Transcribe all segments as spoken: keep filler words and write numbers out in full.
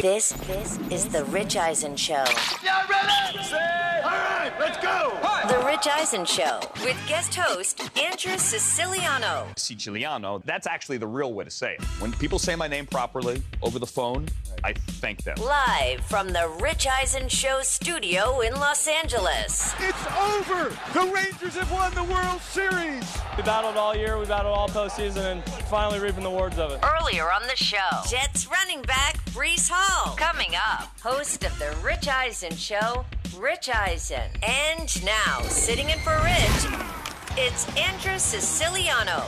This this is the Rich Eisen Show. Y'all ready? Say, all right, let's go. The Rich Eisen Show with guest host Andrew Siciliano. Siciliano, that's actually the real way to say it. When people say my name properly over the phone, I thank them. Live from the Rich Eisen Show studio in Los Angeles. It's over. The Rangers have won the World Series. We battled all year, we battled all postseason, and finally reaping the rewards of it. Earlier on the show, Jets running back Breece Hall. Coming up, host of the Rich Eisen Show, Rich Eisen. And now, sitting in for Rich, it's Andrew Siciliano.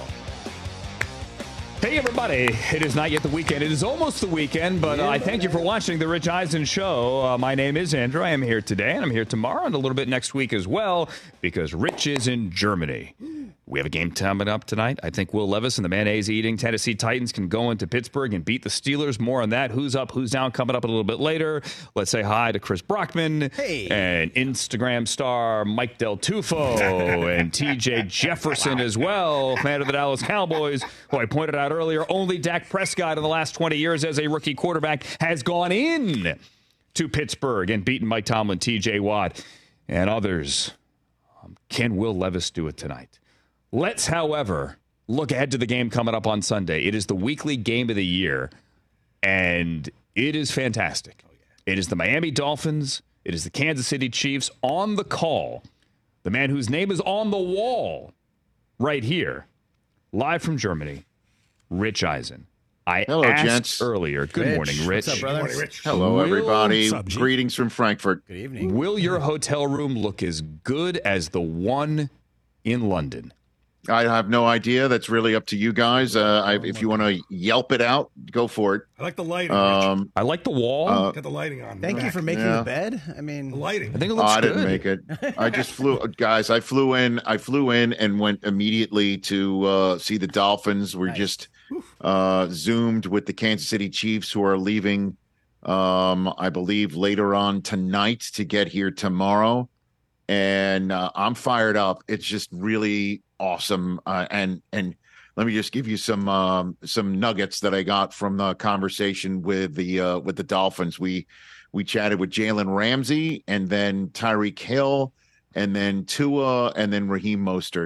Hey, everybody. It is not yet the weekend. It is almost the weekend, but uh, I thank you for watching The Rich Eisen Show. Uh, my name is Andrew. I am here today, and I'm here tomorrow and a little bit next week as well, because Rich is in Germany. We have a game coming up tonight. I think Will Levis and the mayonnaise-eating Tennessee Titans can go into Pittsburgh and beat the Steelers. More on that. Who's up, who's down, coming up a little bit later. Let's say hi to Chris Brockman hey. and Instagram star Mike Del Tufo and T J Jefferson as well, fan of the Dallas Cowboys, who I pointed out earlier, only Dak Prescott in the last twenty years as a rookie quarterback has gone in to Pittsburgh and beaten Mike Tomlin, T J Watt, and others. Um, can Will Levis do it tonight? Let's, however, look ahead to the game coming up on Sunday. It is the weekly game of the year, and it is fantastic. It is the Miami Dolphins. It is the Kansas City Chiefs on the call. The man whose name is on the wall right here, live from Germany, Rich Eisen. I Hello, asked gents. earlier. Good Rich. morning, Rich. What's up, brother? Good morning, Rich. Hello, Will- everybody. What's up, G? Greetings from Frankfurt. Good evening. Will your hotel room look as good as the one in London? I have no idea. That's really up to you guys. Uh, I, if you want to Yelp it out, go for it. I like the lighting. Um, I like the wall. uh, Got the lighting on. Thank you for making Yeah. the bed. I mean, the lighting. I think it oh, looks I good. didn't make it. I just flew, guys. I flew in. I flew in and went immediately to uh, see the Dolphins. We're Nice. just uh, zoomed with the Kansas City Chiefs, who are leaving, um, I believe, later on tonight to get here tomorrow. And uh, I'm fired up. It's just really awesome. Uh, and and let me just give you some um, some nuggets that I got from the conversation with the uh, with the Dolphins. We we chatted with Jalen Ramsey, and then Tyreek Hill, and then Tua, and then Raheem Mostert.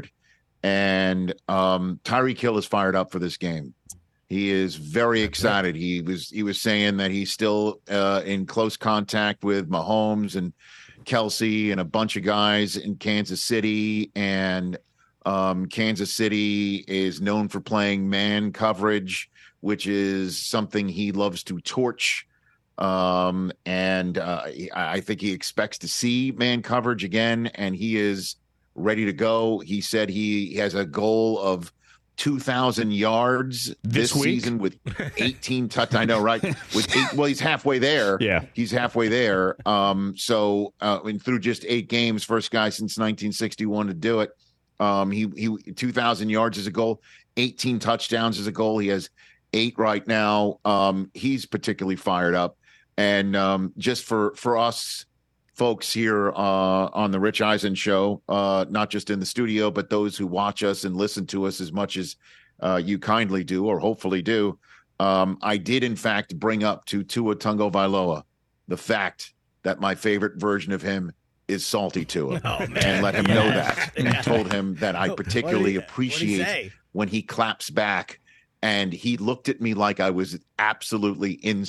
And um, Tyreek Hill is fired up for this game. He is very excited. He was he was saying that he's still uh, in close contact with Mahomes and Kelsey and a bunch of guys in Kansas City, and um, Kansas City is known for playing man coverage, which is something he loves to torch. Um, and uh, I think he expects to see man coverage again, and he is ready to go. He said he has a goal of two thousand yards This this, week? season with eighteen touch. I know, right? With eight, well, he's halfway there. Yeah. He's halfway there. Um, so uh, and through just eight games, first guy since nineteen sixty-one to do it. Um, he he two thousand yards is a goal, eighteen touchdowns is a goal. He has eight right now. Um, he's particularly fired up, and um, just for for us folks here uh, on the Rich Eisen Show, uh, not just in the studio, but those who watch us and listen to us as much as uh, you kindly do, or hopefully do. Um, I did, in fact, bring up to Tua Tagovailoa the fact that my favorite version of him is Salty Tua, Oh, man. and let him know that. And told him that I What did particularly he- what did he appreciate say? when he claps back. And he looked at me like I was absolutely in.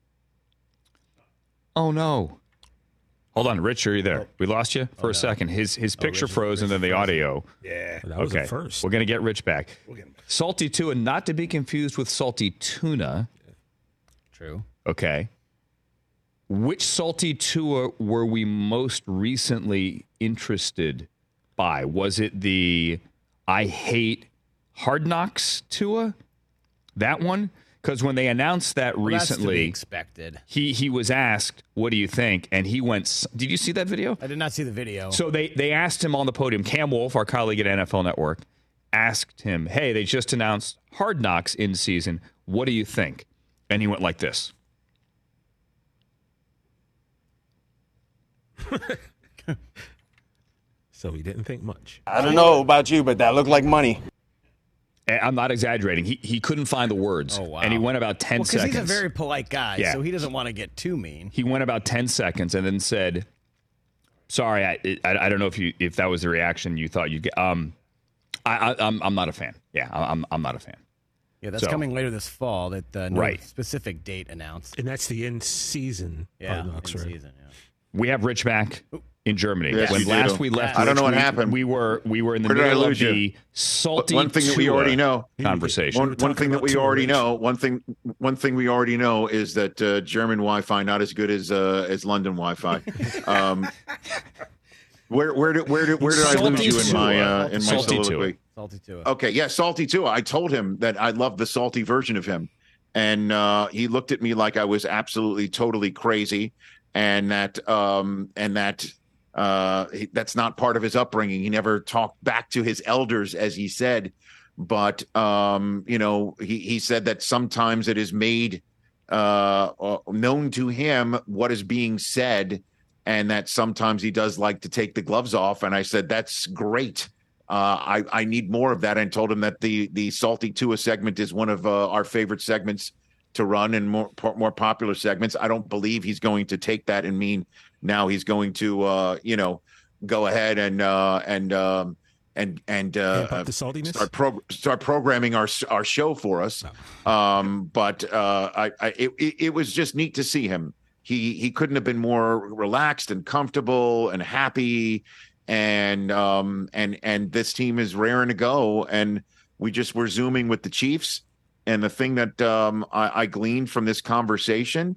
Oh, no. Hold on, Rich, are you there? We lost you for Oh, a no. second. His his picture Rich- froze, and then the Rich froze. audio. Yeah. That was Okay, the first. we're going to get Rich back. We'll get him back. Salty Tua, not to be confused with salty tuna. True. Okay. Which salty Tua were we most recently interested by? Was it the I hate Hard Knocks Tua? That one? Because when they announced that Well, that's to be recently, expected. he he was asked, "What do you think?" And he went, s- "Did you see that video?" I did not see the video. So they they asked him on the podium. Cam Wolf, our colleague at N F L Network, asked him, "Hey, they just announced Hard Knocks in season. What do you think?" And he went like this. So he didn't think much. I don't know about you, but that looked like money. I'm not exaggerating. He he couldn't find the words. Oh, wow. And he went about ten well, seconds. Because he's a very polite guy, Yeah. so he doesn't want to get too mean. He went about ten seconds and then said, sorry, I I, I don't know if you if that was the reaction you thought you'd get. Um, I, I, I'm, I'm not a fan. Yeah, I'm, I'm not a fan. Yeah, that's So- coming later this fall. That uh, no Right. specific date announced. And that's the end season Yeah, Hard Knocks, in right? season. Yeah. We have Rich back in Germany. Yes, when you last do. we left, I don't know Rich, what we, happened. We were we were in the Where did I middle of lose the you? salty One thing that we Tua already know. conversation. One, were one thing talking that about we Tua, already Rich. know. One thing. One thing we already know is that uh, German Wi-Fi not as good as uh, as London Wi-Fi. Um, where where did where did where did I lose Salty you in my uh, in my Salty Tua. soliloquy? Salty Tua. Okay, yeah, Salty too. I told him that I loved the salty version of him, and uh, he looked at me like I was absolutely totally crazy, and that um, and that uh, he, that's not part of his upbringing. He never talked back to his elders, as he said, but um, you know, he he said that sometimes it is made uh, uh, known to him what is being said, and that sometimes he does like to take the gloves off. And I said, that's great. Uh, I, I need more of that, and told him that the the Salty Tua segment is one of uh, our favorite segments to run and more more popular segments. I don't believe he's going to take that and mean now he's going to uh, you know go ahead and uh, and um, and and uh, Amp up the saltiness? start pro- start programming our our show for us. Um, but uh, I, I it, it was just neat to see him. He he couldn't have been more relaxed and comfortable and happy. And um and and this team is raring to go, and we just were zooming with the Chiefs. And the thing that um I, I gleaned from this conversation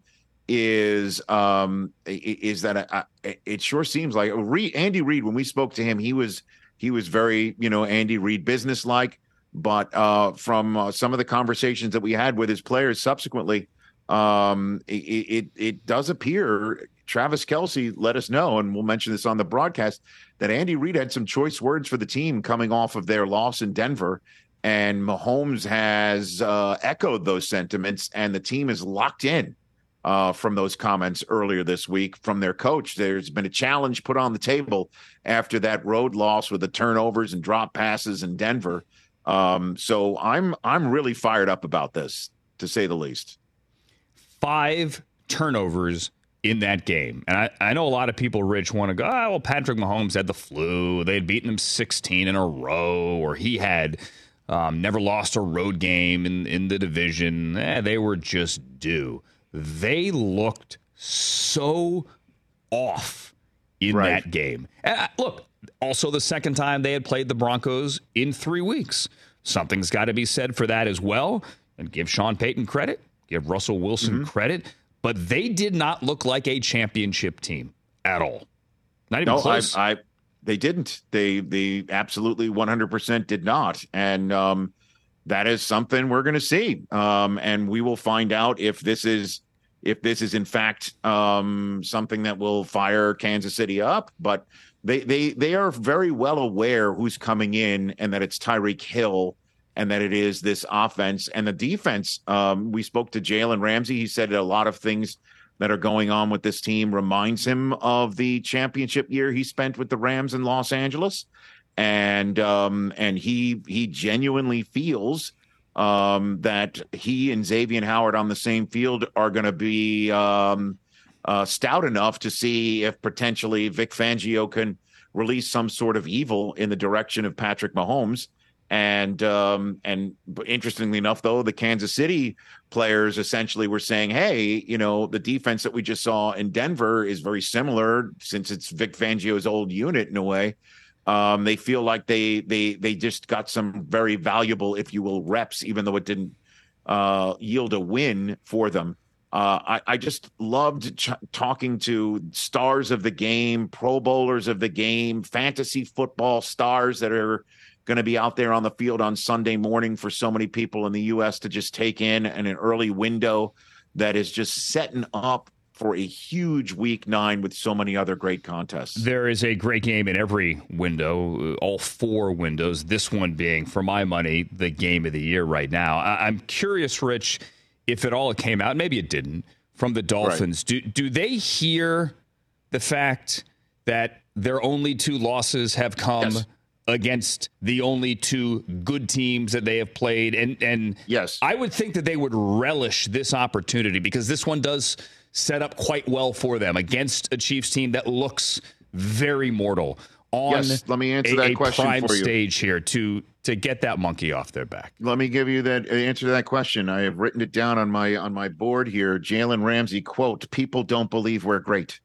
is um is that I, I, it sure seems like Reed, Andy Reid, when we spoke to him, he was he was very you know Andy Reid businesslike. But uh, from uh, some of the conversations that we had with his players subsequently, um it, it it does appear Travis Kelce let us know, and we'll mention this on the broadcast, that Andy Reid had some choice words for the team coming off of their loss in Denver, and Mahomes has uh echoed those sentiments, and the team is locked in uh from those comments earlier this week from their coach. There's been a challenge put on the table after that road loss with the turnovers and drop passes in Denver. Um so I'm I'm really fired up about this, to say the least. Five turnovers in that game. And I, I know a lot of people, Rich, want to go, oh, well, Patrick Mahomes had the flu. They had beaten him sixteen in a row, or he had um, never lost a road game in, in the division. Eh, they were just due. They looked so off in Right. that game. And I, look, also the second time they had played the Broncos in three weeks. Something's got to be said for that as well. And give Sean Payton credit, give Russell Wilson Mm-hmm. credit. But they did not look like a championship team at all. Not even No, close. I, I they didn't. They they absolutely one hundred percent did not. And um, that is something we're going to see. Um, and we will find out if this is if this is in fact um, something that will fire Kansas City up. But they they they are very well aware who's coming in, and that it's Tyreek Hill, and that it is this offense and the defense. Um, we spoke to Jalen Ramsey. He said a lot of things that are going on with this team reminds him of the championship year he spent with the Rams in Los Angeles. And um, and he he genuinely feels um, that he and Xavier Howard on the same field are going to be um, uh, stout enough to see if potentially Vic Fangio can release some sort of evil in the direction of Patrick Mahomes. And um, and interestingly enough, though, the Kansas City players essentially were saying, hey, you know, the defense that we just saw in Denver is very similar, since it's Vic Fangio's old unit in a way. Um, they feel like they they they just got some very valuable, if you will, reps, even though it didn't uh, yield a win for them. Uh, I, I just loved ch- talking to stars of the game, Pro Bowlers of the game, fantasy football stars that are going to be out there on the field on Sunday morning for so many people in the U S to just take in, and an early window that is just setting up for a huge week nine with so many other great contests. There is a great game in every window, all four windows, this one being, for my money, the game of the year right now. I- I'm curious, Rich, if it all came out, maybe it didn't, from the Dolphins. Right. Do, do they hear the fact that their only two losses have come yes. against the only two good teams that they have played. And, and yes, I would think that they would relish this opportunity because this one does set up quite well for them against a Chiefs team that looks very mortal on yes, let me answer a, that a question prime for you. stage here to to get that monkey off their back. Let me give you that answer to that question. I have written it down on my on my board here. Jalen Ramsey, quote, "People don't believe we're great."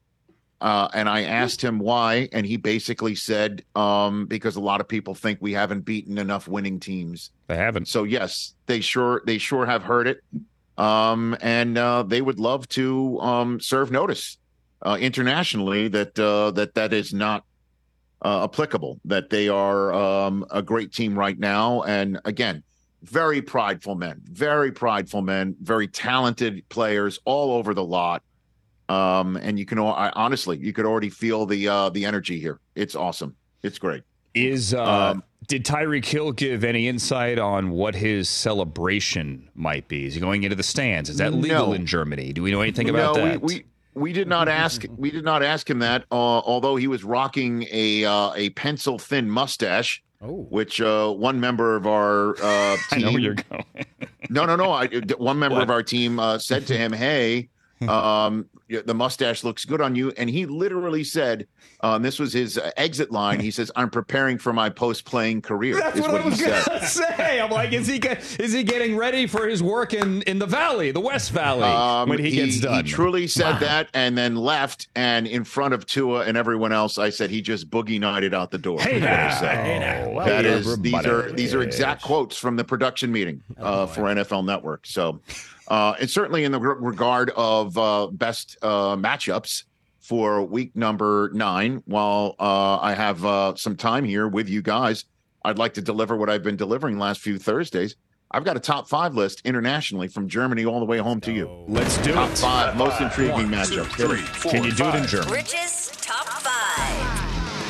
Uh, and I asked him why, and he basically said, um, because a lot of people think we haven't beaten enough winning teams. They haven't. So yes, they sure they sure have heard it. Um, and uh, they would love to um, serve notice uh, internationally that uh, that that is not Uh, applicable, that they are um, a great team right now. And again, very prideful men, very prideful men, very talented players all over the lot. Um, and you can, I, honestly, you could already feel the uh, the energy here. It's awesome. It's great. Is uh, um, did Tyreek Hill give any insight on what his celebration might be? Is he going into the stands? Is that legal no. in Germany? Do we know anything about no, that? We, we, We did not ask. We did not ask him that. Uh, although he was rocking a uh, a pencil thin mustache, oh. which uh, one member of our uh, team. I know where you're going. no, no, no. I, one member What? of our team uh, said to him, "Hey, um, the mustache looks good on you," and he literally said, uh, and "This was his uh, exit line." He says, "I'm preparing for my post-playing career." That's is what, what I was he said. gonna say. I'm like, is he get, is he getting ready for his work in, in the Valley, the West Valley, Um, when he, he gets done? He truly said Wow. that, and then left. And in front of Tua and everyone else, I said he just boogie nighted out the door. Hey is what I now, said. hey now. Well, That is these everybody. are these are exact quotes from the production meeting uh, for N F L Network. So, uh, and certainly in the re- regard of uh, best uh, matchups for week number nine, while uh, I have uh, some time here with you guys, I'd like to deliver what I've been delivering last few Thursdays. I've got a top five list internationally from Germany all the way home to you. Let's do Top it. five most intriguing One, two, matchups. three, four, Can you do it in five. German? Rich's Top five.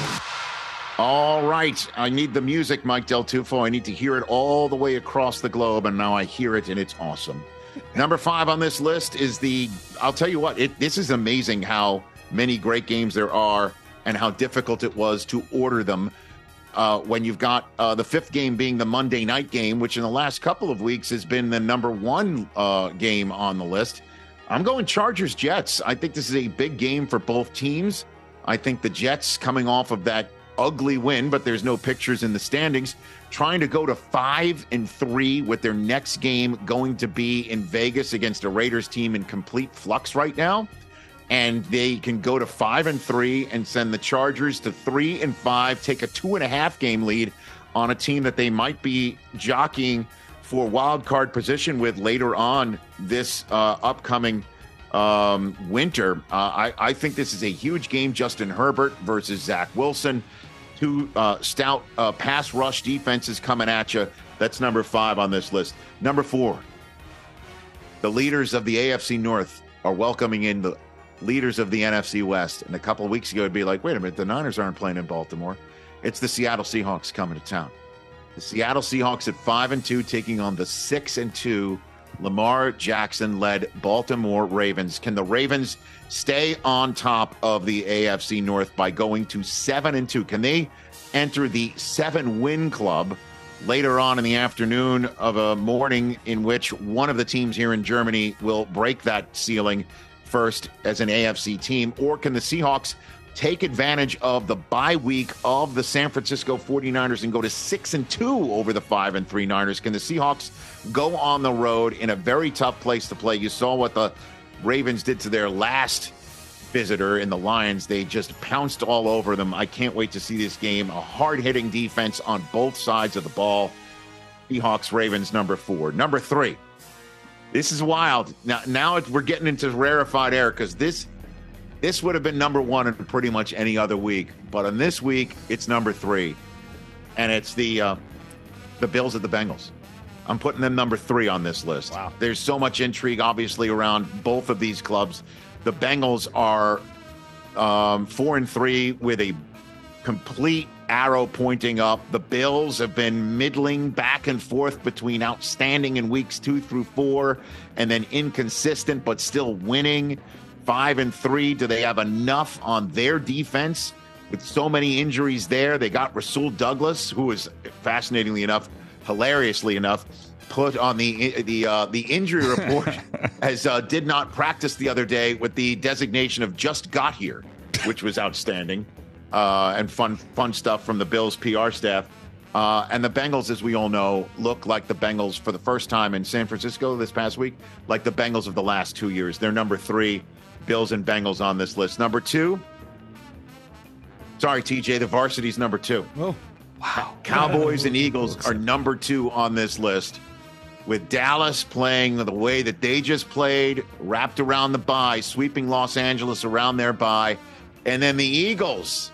All right. I need the music, Mike Del Tufo. I need to hear it all the way across the globe, and now I hear it, and it's awesome. Number five on this list is the, I'll tell you what, it, this is amazing how many great games there are and how difficult it was to order them. Uh, when you've got uh, the fifth game being the Monday night game, which in the last couple of weeks has been the number one uh, game on the list. I'm going Chargers Jets. I think this is a big game for both teams. I think the Jets, coming off of that ugly win, but there's no pictures in the standings, trying to go to five and three with their next game going to be in Vegas against a Raiders team in complete flux right now. And they can go to five and three and send the Chargers to three and five, take a two and a half game lead on a team that they might be jockeying for wild card position with later on this uh, upcoming um, winter. Uh, I, I think this is a huge game. Justin Herbert versus Zach Wilson, two uh, stout uh, pass rush defenses coming at you. That's number five on this list. Number four, the leaders of the A F C North are welcoming in the leaders of the N F C West. And a couple of weeks ago, it'd be like, wait a minute, the Niners aren't playing in Baltimore. It's the Seattle Seahawks coming to town. The Seattle Seahawks at five and two, taking on the six and two Lamar Jackson-led Baltimore Ravens. Can the Ravens stay on top of the A F C North by going to seven and two? Can they enter the seven-win club later on in the afternoon of a morning in which one of the teams here in Germany will break that ceiling first as an A F C team? Or can the Seahawks take advantage of the bye week of the San Francisco forty-niners and go to six and two over the five and three Niners? Can the Seahawks go on the road in a very tough place to play? You saw what the Ravens did to their last visitor in the Lions. They just pounced all over them. I can't wait to see this game. A hard-hitting defense on both sides of the ball. Seahawks, Ravens, number four. Number three. This is wild. Now, now we're getting into rarefied air because this this would have been number one in pretty much any other week. But on this week, it's number three. And it's the uh, the Bills at the Bengals. I'm putting them number three on this list. Wow. There's so much intrigue, obviously, around both of these clubs. The Bengals are um, four and three with a complete arrow pointing up. The Bills have been middling back and forth between outstanding in weeks two through four and then inconsistent but still winning. Five and three. Do they have enough on their defense with so many injuries there. They got Rasul Douglas, who is fascinatingly enough, hilariously enough, put on the the uh, the injury report as uh, did not practice the other day with the designation of just got here, which was outstanding uh, and fun fun stuff from the Bills P R staff. Uh, and the Bengals, as we all know, look like the Bengals for the first time in San Francisco this past week, like the Bengals of the last two years. They're number three, Bills and Bengals on this list. Number two, sorry, T J, the varsity's number two. Oh, wow. Cowboys and Eagles are number two on this list, with Dallas playing the way that they just played, wrapped around the bye, sweeping Los Angeles around their bye. And then the Eagles.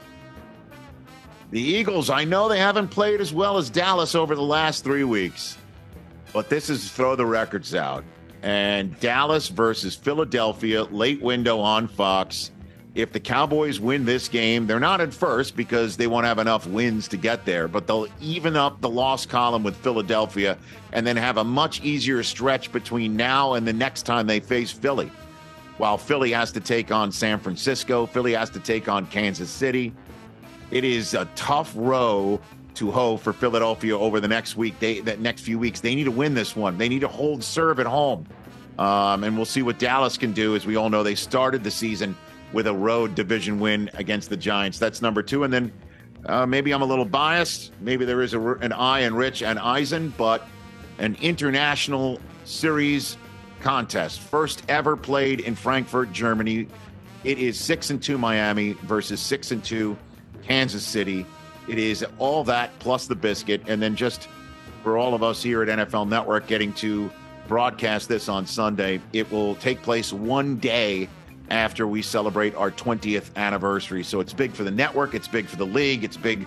The Eagles, I know they haven't played as well as Dallas over the last three weeks, but this is throw the records out. And Dallas versus Philadelphia, late window on Fox. If the Cowboys win this game, they're not at first because they won't have enough wins to get there, but they'll even up the loss column with Philadelphia and then have a much easier stretch between now and the next time they face Philly. While Philly has to take on San Francisco, Philly has to take on Kansas City. It is a tough row to hoe for Philadelphia over the next week. They that next few weeks, they need to win this one. They need to hold serve at home. Um, and we'll see what Dallas can do. As we all know, they started the season with a road division win against the Giants. That's number two. And then uh, maybe I'm a little biased. Maybe there is a, an eye in Rich and Eisen, but an international series contest. First ever played in Frankfurt, Germany. It is six and two Miami versus six and two Kansas City. It is all that plus the biscuit. And then just for all of us here at N F L Network getting to broadcast this on Sunday, it will take place one day after we celebrate our twentieth anniversary. So it's big for the network. It's big for the league. It's big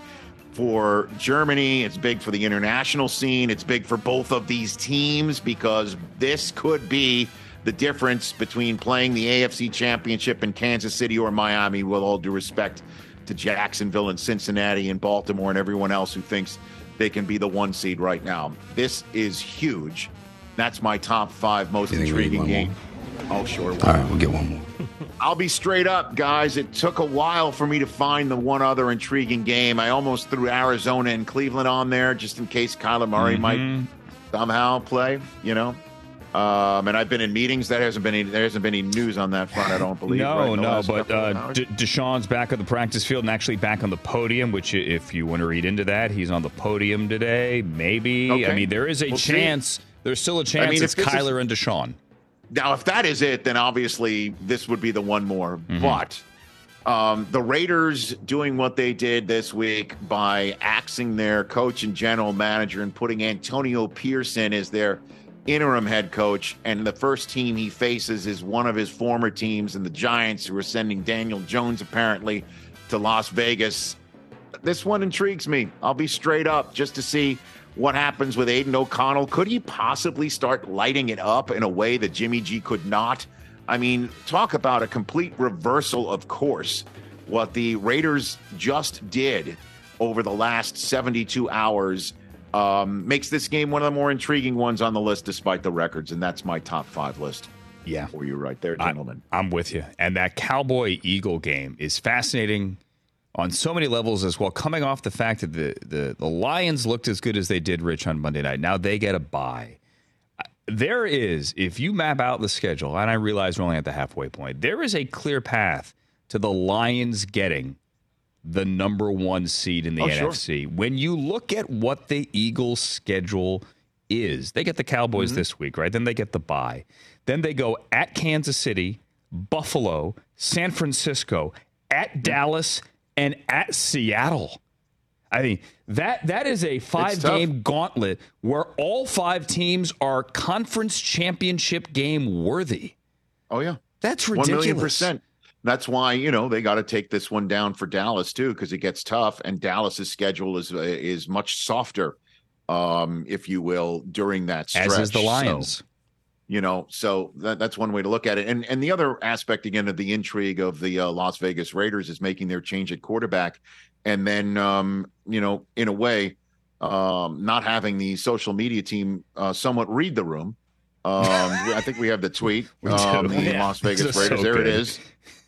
for Germany. It's big for the international scene. It's big for both of these teams because this could be the difference between playing the A F C Championship in Kansas City or Miami, with all due respect to Jacksonville and Cincinnati and Baltimore and everyone else who thinks they can be the one seed right now. This is huge. That's my top five most intriguing game. Oh, sure. All right, we'll get one more. I'll be straight up, guys. It took a while for me to find the one other intriguing game. I almost threw Arizona and Cleveland on there just in case Kyler Murray Mm-hmm. might somehow play, you know. Um, and I've been in meetings. That hasn't been any, there hasn't been any news on that front, I don't believe. No, right, no, but uh, D- D- Deshaun's back on the practice field and actually back on the podium, which if you want to read into that, he's on the podium today, maybe. Okay. I mean, there is a We'll chance. see. There's still a chance I mean, it's if this Kyler is- and Deshaun. Now, if that is it, then obviously this would be the one more. Mm-hmm. But um, the Raiders doing what they did this week by axing their coach and general manager and putting Antonio Pearson as their interim head coach, and the first team he faces is one of his former teams and the Giants, who are sending Daniel Jones apparently to Las Vegas. This one intrigues me. I'll be straight up just to see what happens with Aiden O'Connell. Could he possibly start lighting it up in a way that Jimmy G could not? I mean, talk about a complete reversal of course. What the Raiders just did over the last seventy-two hours um, makes this game one of the more intriguing ones on the list, despite the records. And that's my top five list. Yeah. For you right there, gentlemen. I, I'm with you. And that Cowboy-Eagle game is fascinating on so many levels as well, coming off the fact that the, the, the Lions looked as good as they did, Rich, on Monday night. Now they get a bye. There is, if you map out the schedule, and I realize we're only at the halfway point, there is a clear path to the Lions getting the number one seed in the Oh, N F C. sure. When you look at what the Eagles' schedule is, they get the Cowboys Mm-hmm. this week, right? Then they get the bye. Then they go at Kansas City, Buffalo, San Francisco, at Dallas, and at Seattle. I mean, that that is a five-game gauntlet where all five teams are conference championship game worthy. Oh, yeah. That's One ridiculous. million percent. That's why, you know, they got to take this one down for Dallas, too, because it gets tough. And Dallas's schedule is uh, is much softer, um, if you will, during that stretch. As is the Lions. So, you know, so that, that's one way to look at it. And and the other aspect, again, of the intrigue of the uh, Las Vegas Raiders is making their change at quarterback. And then, um, you know, in a way, um, not having the social media team uh, somewhat read the room. Um, I think we have the tweet. We do. Um, the Yeah. Las Vegas This is Raiders. so there good. it is.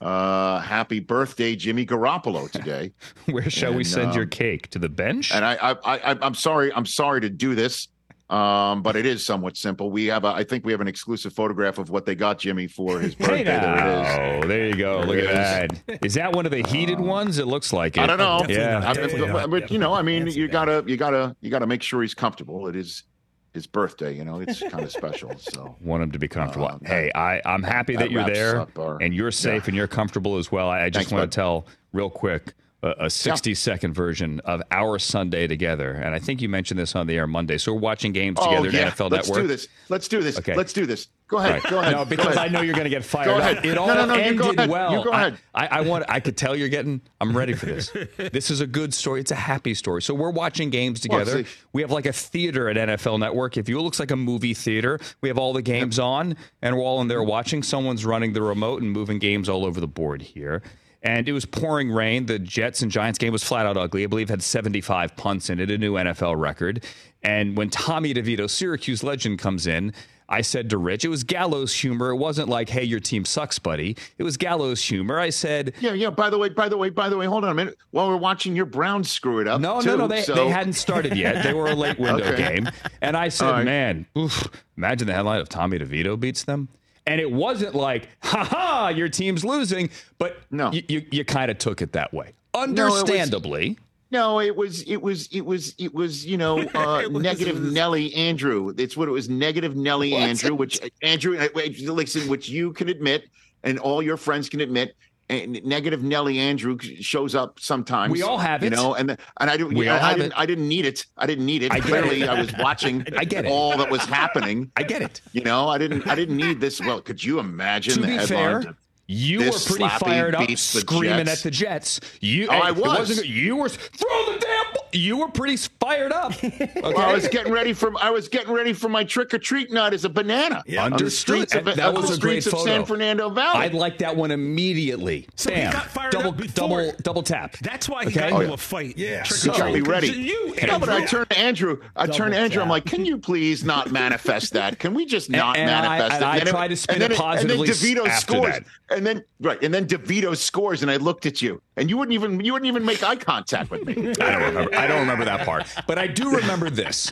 Uh, happy birthday, Jimmy Garoppolo today. Where shall and, we send um, your cake? To the bench? And I, I, I, I'm sorry, I'm sorry to do this, um, but it is somewhat simple. We have, a, I think we have an exclusive photograph of what they got Jimmy for his birthday. Hey there it is. Oh, there you go. There Look it at that. Is that one of the heated ones? It looks like it. I don't know. Yeah. I, Definitely but, not. but, you know, I mean, Fancy you that. gotta, you gotta, you gotta make sure he's comfortable. It is his birthday. You know, it's kind of special. So. Want him to be comfortable. Uh, hey, I, I'm happy that, that you're wraps there up our- and you're safe yeah. and you're comfortable as well. I, I just Thanks, want bud. to tell real quick a, a sixty second version of our Sunday together. And I think you mentioned this on the air Monday. So we're watching games Oh together at yeah, N F L let's Network. do this. Let's do this. Okay. Let's do this. Go ahead. Right. Go ahead. No, Go because ahead. I know you're going to get fired Go up. ahead. It all No, no, no, you ended go ahead. well. You go ahead. I, I, I want. I could tell you're getting. I'm ready for this. This is a good story. It's a happy story. So we're watching games together. see. We have like a theater at N F L Network. If you, it looks like a movie theater. We have all the games on, and we're all in there watching. Someone's running the remote and moving games all over the board here. And it was pouring rain. The Jets and Giants game was flat out ugly. I believe it had seventy-five punts in it, a new N F L record. And when Tommy DeVito, Syracuse legend, comes in, I said to Rich, it was gallows humor. It wasn't like, hey, your team sucks, buddy. It was gallows humor. I said, Yeah, yeah. By the way, by the way, by the way, hold on a minute. While we're watching your Browns screw it up. no, too, no, no. They, so- they hadn't started yet. They were a late window Okay. game. And I said, All right. man, oof, imagine the headline of Tommy DeVito beats them. And it wasn't like, ha ha, your team's losing. But No. you, you, you kind of took it that way. was- Understandably. No, it was, it was, it was, it was, you know, uh, It was- negative it was- Nelly Andrew. It's what it was, negative Nelly What? Andrew, which Andrew, uh, wait, listen, which you can admit, and all your friends can admit. And negative Nelly Andrew shows up sometimes. We all have you it. know, and and I didn't, We I, all I have didn't, it. I didn't need it. I didn't need it. I get Clearly, it. I was watching I get it. all that was happening. I get it. You know, I didn't, I didn't need this. Well, could you imagine To the be headline? fair, you This were pretty slappy fired up, beats the screaming Jets. at the Jets. You, Oh, I it was. wasn't good. You were throw the damn. ball. You were pretty fired up. Okay? Well, I was getting ready for I was getting ready for my trick or treat night as a banana Yeah. on the Understood. streets of, That of was the a great streets of photo. San Fernando Valley. I'd like that one immediately. So he Bam. got fired double, up before. double, double tap. That's why he Okay. got Oh, into yeah. a fight. Yeah. Trick So- or got me treat. ready. You, no, but I Andrew. turned to Andrew. I turned to Andrew. I'm like, can you please not manifest that? Can we just not and I- manifest and it? I then tried to spin and then it positively And then DeVito after scores. that. And then right, and then DeVito scores, and I looked at you, and you wouldn't even you wouldn't even make eye contact with me. I don't remember. I don't remember that part, but I do remember this.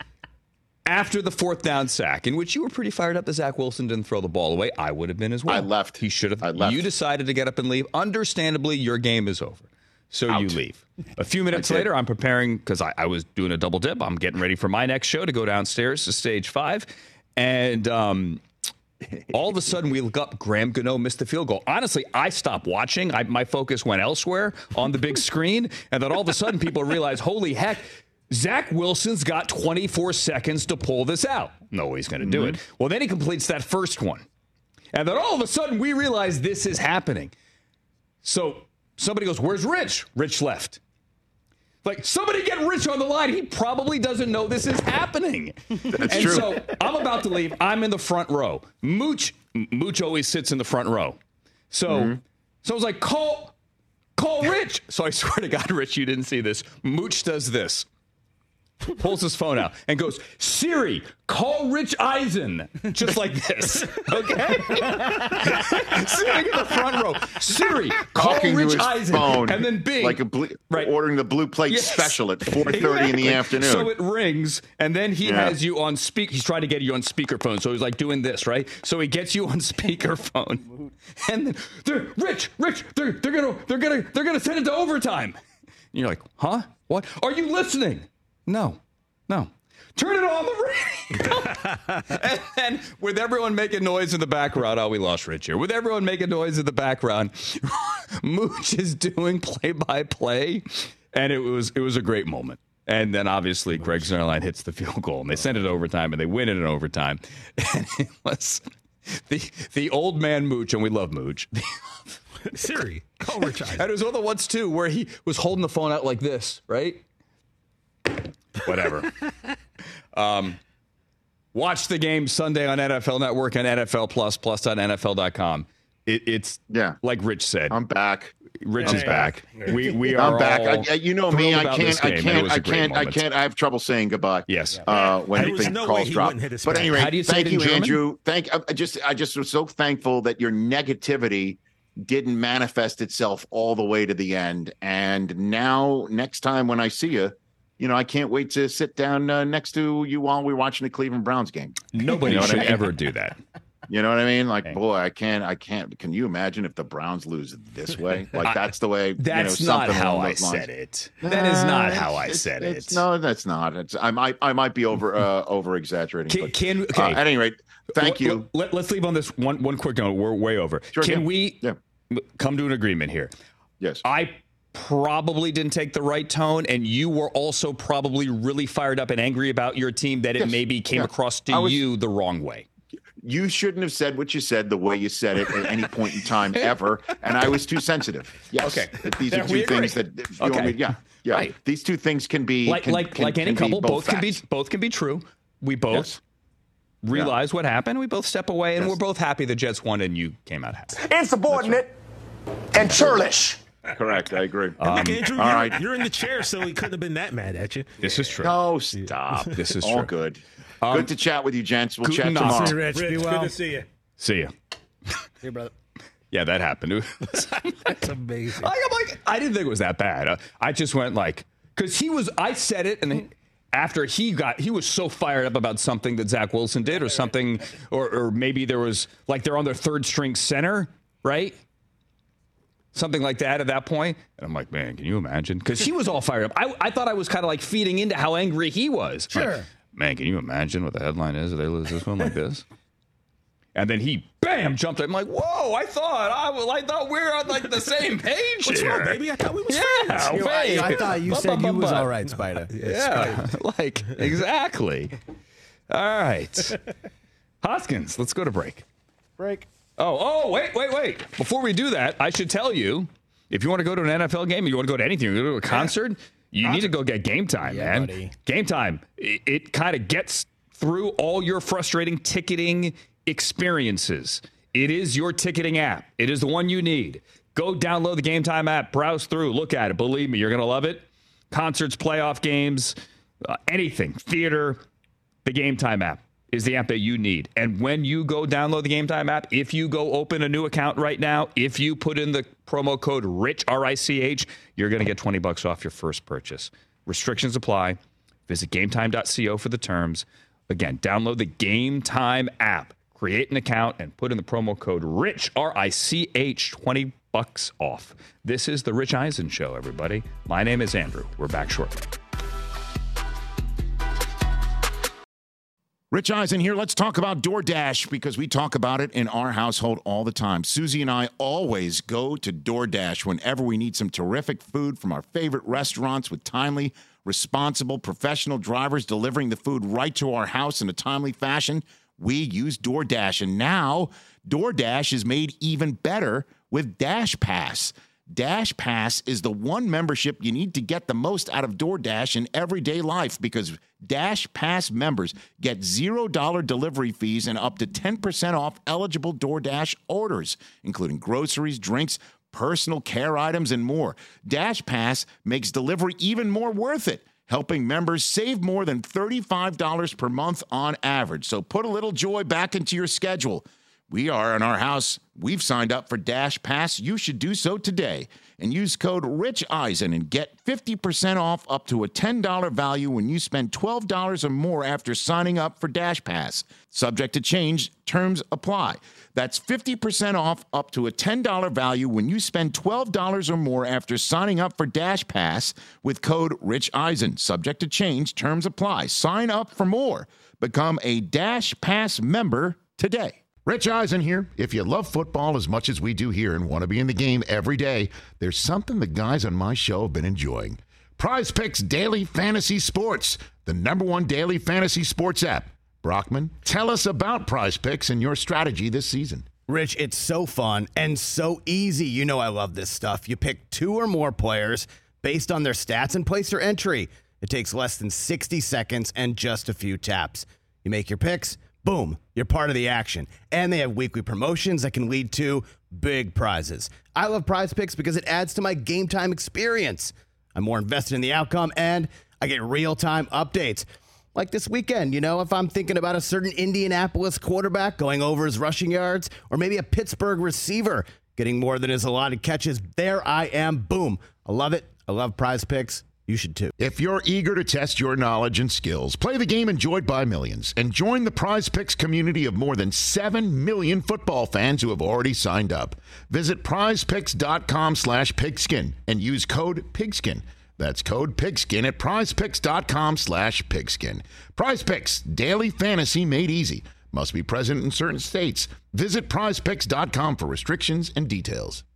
After the fourth down sack, in which you were pretty fired up that Zach Wilson didn't throw the ball away, I would have been as well. I left. He should have. I left. You decided to get up and leave. Understandably, your game is over. So you Out. leave. A few minutes I did. later, I'm preparing because I, I was doing a double dip. I'm getting ready for my next show to go downstairs to stage five. And um, all of a sudden, we look up. Graham Gano missed the field goal. Honestly, I stopped watching. I, my focus went elsewhere on the big screen. And then all of a sudden, people realize, holy heck, Zach Wilson's got twenty-four seconds to pull this out. No, he's going to do it. Well, then he completes that first one. And then all of a sudden, we realize this is happening. So somebody goes, where's Rich? Rich left. Like, somebody get Rich on the line. He probably doesn't know this is happening. That's and true. so I'm about to leave. I'm in the front row. Mooch, Mooch always sits in the front row. So, Mm-hmm. so I was like, call, call Rich. So I swear to God, Rich, you didn't see this. Mooch does this. Pulls his phone out and goes, Siri, call Rich Eisen. Just like this. Okay? Sitting in the front row. Siri, call Talking Rich to his Eisen. phone, And then Bing. like a ble- Right. ordering the blue plate Yes. special at four thirty in the Exactly. afternoon. So it rings, and then he Yeah. has you on speak. He's trying to get you on speakerphone. So he's like doing this, right? So he gets you on speakerphone, and then they're Rich, Rich, they're they're gonna they're gonna they're gonna send it to overtime. And you're like, huh? What? Are you listening? No, no. Turn it on the radio. And then with everyone making noise in the background, oh, we lost Rich here. With everyone making noise in the background, Mooch is doing play-by-play, and it was it was a great moment. And then obviously Greg Zerline hits the field goal, and they send it to overtime, and they win it in overtime. And it was the the old man Mooch, and we love Mooch. Siri, call Rich Eisen. And it was one of the ones too where he was holding the phone out like this, right? Whatever. um, watch the game Sunday on N F L Network and N F L Plus, plus dot N F L dot com. It, it's Yeah. like Rich said. I'm back. Rich is Yeah. back. We we are I'm back. all I, you know me. thrilled I about this can't. I game, and it can't. was a I great can't. I moment. can't. I have trouble saying goodbye. Yes. Uh, when There was anything no way calls he drop. wouldn't hit his But back. anyway, How do you say thank it in you, German? Andrew. Thank. I I just. I just was so thankful that your negativity didn't manifest itself all the way to the end. And now, next time when I see you, you know, I can't wait to sit down uh, next to you while we're watching the Cleveland Browns game. Nobody You know what should I mean? ever do that. You know what I mean? Like, Hey. boy, I can't, I can't. Can you imagine if the Browns lose this way? Like, that's the way. That's you know, not something how along I those lines. said it. That is not Uh, how I it's- said it's- it. No, that's not. It's I might, I might be over, uh, over exaggerating. Can, but, can uh, okay. at any rate, thank Let- you. Let, us leave on this one one quick note. We're way over. Sure, can yeah. we Yeah. come to an agreement here? Yes. I probably didn't take the right tone, and you were also probably really fired up and angry about your team that it Yes. maybe came Yeah. across to I was- you the wrong way. You shouldn't have said what you said the way you said it at any point in time ever, and I was too sensitive. Yes. Okay. These There are we two agree. things that if you Okay. want me, yeah, yeah. Right. These two things can be Like can, like can, like any can be couple, both, can be facts. both can be true. We both Yes. realize what happened. We both step away, and Yes. we're both happy the Jets won, and you came out happy. Insubordinate and churlish. Correct. I agree. And look, Andrew, all you're, right. you're in the chair, so he couldn't have been that mad at you. This is true. No, stop. This is all true. good. Um, good to chat with you, gents. We'll Guten chat Nacht. tomorrow. See you, Rich. Be well. good to see you. See ya. Here, brother. Yeah, that happened. That's amazing. I, I'm like, I didn't think it was that bad. Uh, I just went like, because he was, I said it, and then after he got, he was so fired up about something that Zach Wilson did, or something, or, or maybe there was like they're on their third string center, right? Something like that at that point. And I'm like, man, can you imagine? Because he was all fired up. I, I thought I was kind of like feeding into how angry he was. Sure. Like, man, can you imagine what the headline is if they lose this one like this? And then he, bam, jumped. I'm like, whoa! I thought I was, I thought we were on like the same page What's here, wrong, baby? I thought we was Yeah, friends. You- I, wait. I thought you Ba- said ba- you ba- was ba- all right, Spider. Yeah, like exactly. All right, Hoskins, let's go to break. Break. Oh, oh, wait, wait, wait. Before we do that, I should tell you, if you want to go to an N F L game, you want to go to anything, you want to go to a concert, you need to go get Game Time, Yeah, man. buddy. Game Time. It, it kind of gets through all your frustrating ticketing experiences. It is your ticketing app. It is the one you need. Go download the Game Time app, browse through, look at it. Believe me, you're going to love it. Concerts, playoff games, uh, anything, theater, the Game Time app is the app that you need. And when you go download the Game Time app, if you go open a new account right now, if you put in the promo code RICH, R I C H, you're going to get twenty bucks off your first purchase. Restrictions apply. Visit gametime dot co for the terms. Again, download the Game Time app, create an account, and put in the promo code RICH, R I C H, twenty bucks off. This is the Rich Eisen Show, everybody. My name is Andrew. We're back shortly. Rich Eisen here. Let's talk about DoorDash because we talk about it in our household all the time. Susie and I always go to DoorDash whenever we need some terrific food from our favorite restaurants with timely, responsible, professional drivers delivering the food right to our house in a timely fashion. We use DoorDash, and now DoorDash is made even better with Dash Pass. Dash Pass is the one membership you need to get the most out of DoorDash in everyday life because Dash Pass members get zero dollars delivery fees and up to ten percent off eligible DoorDash orders, including groceries, drinks, personal care items, and more. Dash Pass makes delivery even more worth it, helping members save more than thirty-five dollars per month on average. So put a little joy back into your schedule. We are in our house. We've signed up for Dash Pass. You should do so today and use code Rich Eisen and get fifty percent off up to a ten dollars value when you spend twelve dollars or more after signing up for Dash Pass. Subject to change, terms apply. That's fifty percent off up to a ten dollars value when you spend twelve dollars or more after signing up for Dash Pass with code Rich Eisen. Subject to change, terms apply. Sign up for more. Become a Dash Pass member today. Rich Eisen here. If you love football as much as we do here and want to be in the game every day, there's something the guys on my show have been enjoying. Prize Picks Daily Fantasy Sports, the number one daily fantasy sports app. Brockman, tell us about Prize Picks and your strategy this season. Rich, it's so fun and so easy. You know I love this stuff. You pick two or more players based on their stats and place your entry. It takes less than sixty seconds and just a few taps. You make your picks. Boom, you're part of the action. And they have weekly promotions that can lead to big prizes. I love Prize Picks because it adds to my game time experience. I'm more invested in the outcome, and I get real-time updates. Like this weekend, you know, if I'm thinking about a certain Indianapolis quarterback going over his rushing yards, or maybe a Pittsburgh receiver getting more than his allotted catches. There I am. Boom. I love it. I love Prize Picks. You should too. If you're eager to test your knowledge and skills, play the game enjoyed by millions, and join the Prize Picks community of more than seven million football fans who have already signed up. Visit prizepicks.com slash pigskin and use code pigskin. That's code pigskin at prizepicks.com slash pigskin. Prize Picks, daily fantasy made easy. Must be present in certain states. Visit prizepicks dot com for restrictions and details.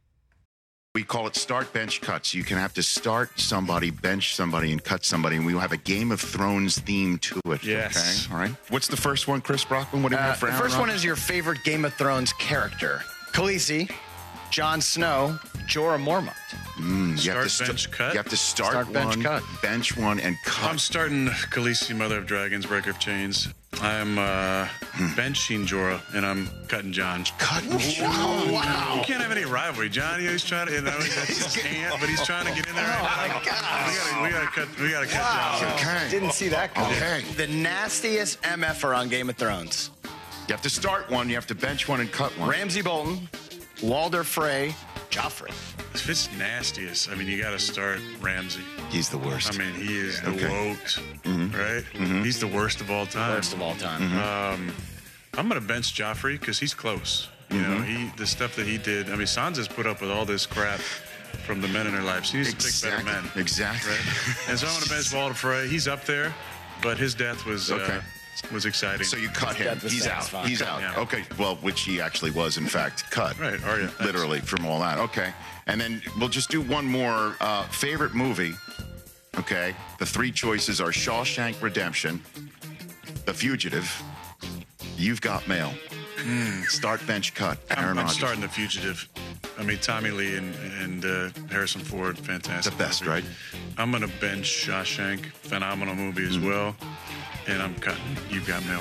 We call it start, bench, cut. So you can have to start somebody, bench somebody, and cut somebody. And we will have a Game of Thrones theme to it. Yes. Okay. All right. What's the first one, Chris Brockman? What do you Uh, have for the Aaron first one Rodgers? is your favorite Game of Thrones character. Khaleesi, Jon Snow, Jorah Mormont. Mm, you have to Start, bench, cut? You have to start, Start, bench, one, cut. bench one, and cut. I'm starting Khaleesi, Mother of Dragons, Breaker of Chains. I'm uh, benching Jorah, and I'm cutting John. Cutting John. Wow. You can't have any rivalry. John, he's trying to, you know, that's his aunt, but he's trying to get in there. Oh, my God. We gotta, we gotta cut, we gotta cut Wow. John. Okay. Didn't see that coming. Okay. The nastiest M F-er on Game of Thrones. You have to start one, you have to bench one, and cut one. Ramsay Bolton, Walder Frey, Joffrey. If it's nastiest, I mean, you gotta start Ramsay. He's the worst. I mean, he is the Okay. worst, right? He's the worst of all time. Worst of all time. Um, I'm gonna bench Joffrey because he's close. You know, he the stuff that he did. I mean, Sansa's put up with all this crap from the men in her life. She needs Exactly. to pick better men. Exactly. Right? And so I'm gonna bench Walder Frey. He's up there, but his death was Okay. uh, was exciting. So you cut him. That was He's out. satisfying. He's out. Yeah. Okay. Well, which he actually was, in fact, cut. Right, Arya. Literally from all that. Okay. And then we'll just do one more uh, favorite movie. Okay. The three choices are Shawshank Redemption, The Fugitive, You've Got Mail. Start, bench, cut. Aaron I'm, I'm Rodgers. starting The Fugitive. I mean, Tommy Lee and, and uh, Harrison Ford, fantastic. The best, movie. right? I'm going to bench Shawshank, phenomenal movie as well. And I'm cutting You've Got Mail.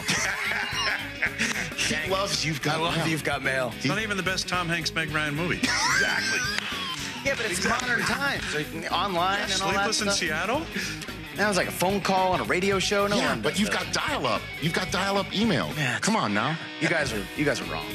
He loves You've Got I love Mail. You've Got Mail. It's not even the best Tom Hanks, Meg Ryan movie. Exactly. Yeah, but it's modern times. So you can- online and all that Sleepless in stuff. Seattle? That was like a phone call on a radio show. No Yeah, one but does you've that. got dial-up. You've got dial-up email. Yeah, Come on now. You guys are you guys are wrong.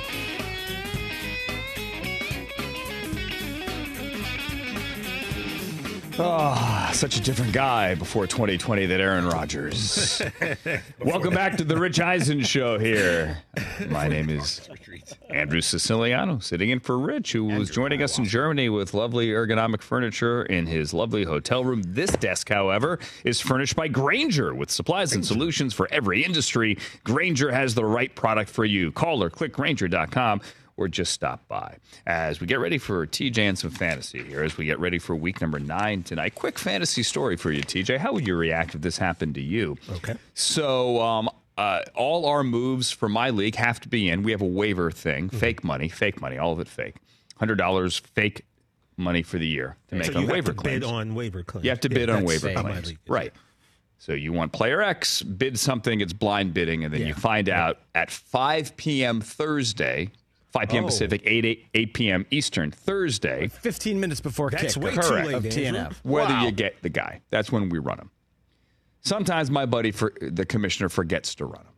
Oh, such a different guy before twenty twenty than Aaron Rodgers. Welcome back to the Rich Eisen Show here. My name is Andrew Siciliano, sitting in for Rich, who was joining us in Germany with lovely ergonomic furniture in his lovely hotel room. This desk, however, is furnished by Grainger with supplies and solutions for every industry. Grainger has the right product for you. Call or click Grainger dot com. Or just stop by. As we get ready for T J and some fantasy here, as we get ready for week number nine tonight. Quick fantasy story for you, T J. How would you react if this happened to you? Okay. So um, uh, all our moves for my league have to be in. We have a waiver thing, Mm-hmm. fake money, fake money, all of it fake. one hundred dollars fake money for the year to make So on you waiver have to claims. bid on waiver claims. You have to Yeah, bid on that's waiver same. My claims. league. Right. So you want player X, bid something, it's blind bidding, and then Yeah. you find out at five p.m. Thursday, five p.m. Oh. Pacific, eight, eight p.m. Eastern Thursday, fifteen minutes before That's kick way Correct. too late, of T N Andrew. F. whether Wow. you get the guy. That's when we run them. Sometimes my buddy, for, the commissioner, forgets to run them.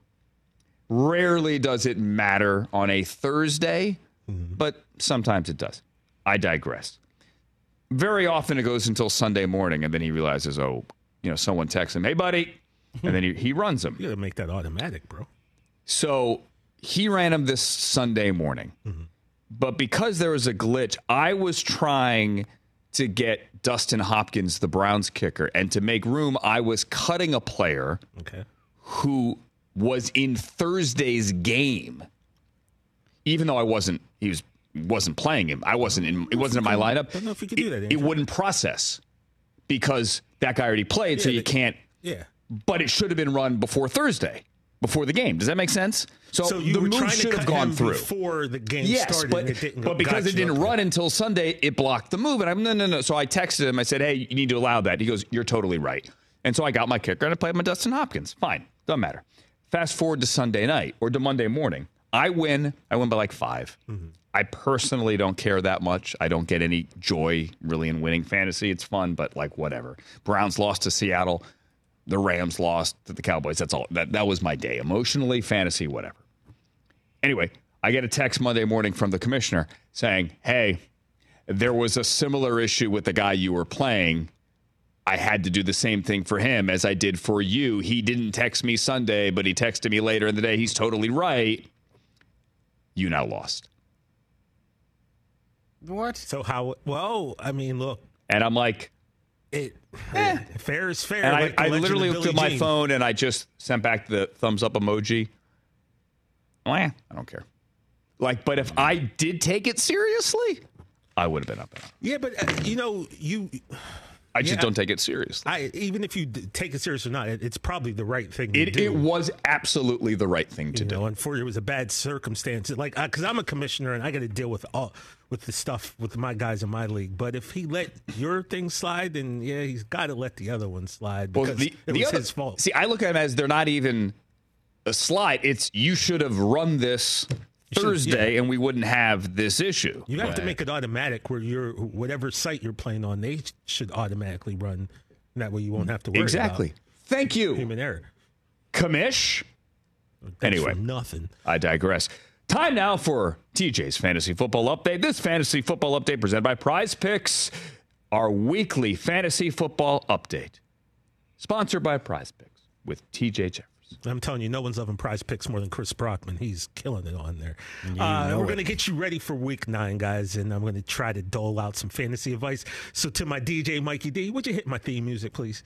Rarely does it matter on a Thursday, but sometimes it does. I digress. Very often it goes until Sunday morning, and then he realizes, oh, you know, someone texts him, hey, buddy, and then he, he runs them. You gotta make that automatic, bro. So he ran him this Sunday morning. But because there was a glitch, I was trying to get Dustin Hopkins, the Browns kicker, and to make room, I was cutting a player Okay. who was in Thursday's game, even though I wasn't. He was wasn't playing him. I wasn't in. It wasn't in my lineup. I don't know if you could do that, It, it Andrew. wouldn't process because that guy already played, so Yeah, you they- can't. Yeah. But it should have been run before Thursday, before the game. Does that make sense? So, So you the were move trying to should have cut gone him through. before the game Yes, started. but, and it didn't, but because got it you. didn't Okay. run until Sunday, it blocked the move. And I'm no, no, no. So I texted him. I said, hey, you need to allow that. He goes, you're totally right. And so I got my kicker and I played my Dustin Hopkins. Fine. Doesn't matter. Fast forward to Sunday night or to Monday morning. I win. I win by like five. Mm-hmm. I personally don't care that much. I don't get any joy really in winning fantasy. It's fun, but like whatever. Browns lost to Seattle. The Rams lost to the Cowboys. That's all. That, that was my day. Emotionally, fantasy, whatever. Anyway, I get a text Monday morning from the commissioner saying, hey, there was a similar issue with the guy you were playing. I had to do the same thing for him as I did for you. He didn't text me Sunday, but he texted me later in the day. He's totally right. You now lost. What? So how? Well, I mean, look. And I'm like, it. Eh. Fair is fair. And like I, I literally looked at my Jean. phone and I just sent back the thumbs up emoji. Oh, yeah, I don't care. Like, but if I did take it seriously, I would have been up and up. Yeah, but uh, you know, you. I just yeah, don't take it seriously. I even if you take it serious or not, it, it's probably the right thing to it, do. It was absolutely the right thing to you do. Know, and for it was a bad circumstance. Like, because I'm a commissioner and I got to deal with all with the stuff with my guys in my league. But if he let your thing slide, then yeah, he's got to let the other one slide because well, the, it the was other, his fault. See, I look at him as they're not even a slide. It's you should have run this Thursday, yeah. and we wouldn't have this issue. You have right. to make it automatic where you're whatever site you're playing on, they should automatically run. That way you won't have to worry exactly. about Thank you. Human error. Commish. Thanks anyway, for nothing. I digress. Time now for T J's Fantasy Football Update. This Fantasy Football Update presented by Prize Picks, our weekly Fantasy Football Update. Sponsored by Prize Picks with T J Jefferson. I'm telling you, no one's loving Prize Picks more than Chris Brockman. He's killing it on there. Uh, we're going to get you ready for week nine, guys, and I'm going to try to dole out some fantasy advice. So to my D J, Mikey D, would you hit my theme music, please?